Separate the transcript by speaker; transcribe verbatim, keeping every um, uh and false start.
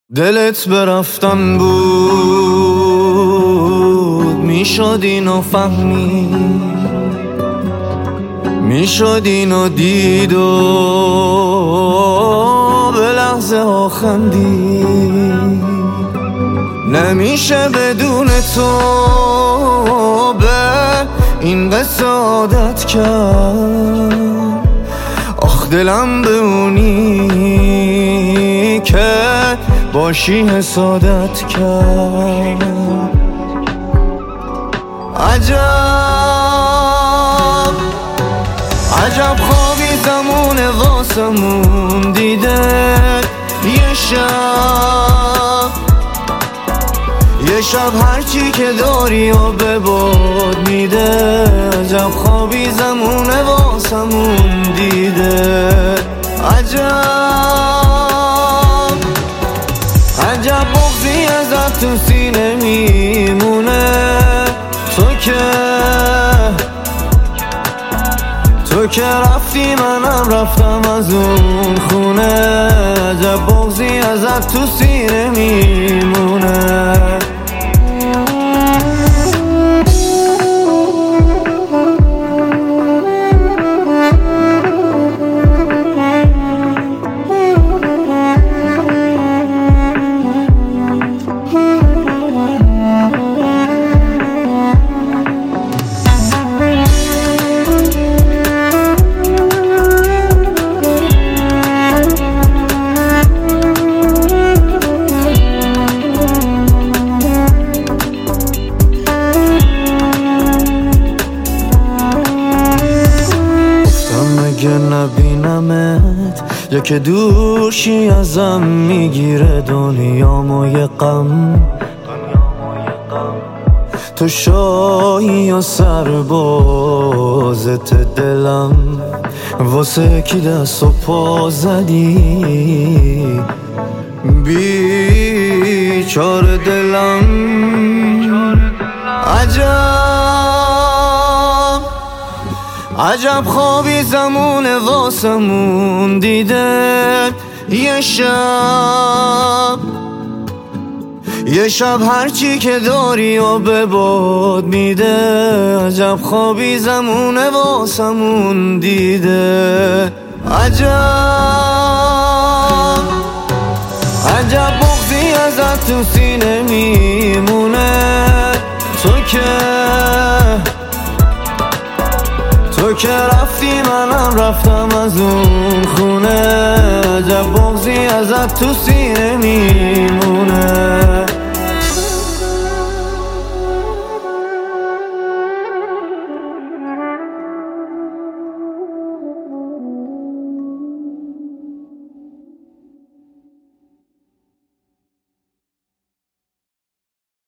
Speaker 1: دلت برفتن بود، میشد اینو فهمی، میشد اینو دید و به لحظه ها خندی. نمیشه بدون تو به این قصه عادت کرد. آخ دلم به اونی که باشی حسادت کرد. عجب عجب خوابی زمونه واسمون دیده. یه شب یه شب هرچی که داری و به باد میده. عجب خوابی زمونه واسمون دیده. عجب عجب بغضی ازت تو سینه میمونه. تو که تو که رفتی منم رفتم از اون خونه. عجب بغضی ازت تو سینه میمونه. اگه نبینمت یا که دوشی ازم میگیره دنیامو یه غم. تو شاهی یا سربازت دلم، واسه کی دست و پا زدی بیچاره دلم. عجب عجب خوابی زمونه واسمون دیده. یه شب یه شب هرچی که داری و به باد میده. عجب خوابی زمونه واسمون دیده. عجب عجب بغضی ازت تو سینه میمونه. تو که تو که رفتی منم رفتم از اون خونه. عجب بغضی ازت تو سینه میمونه.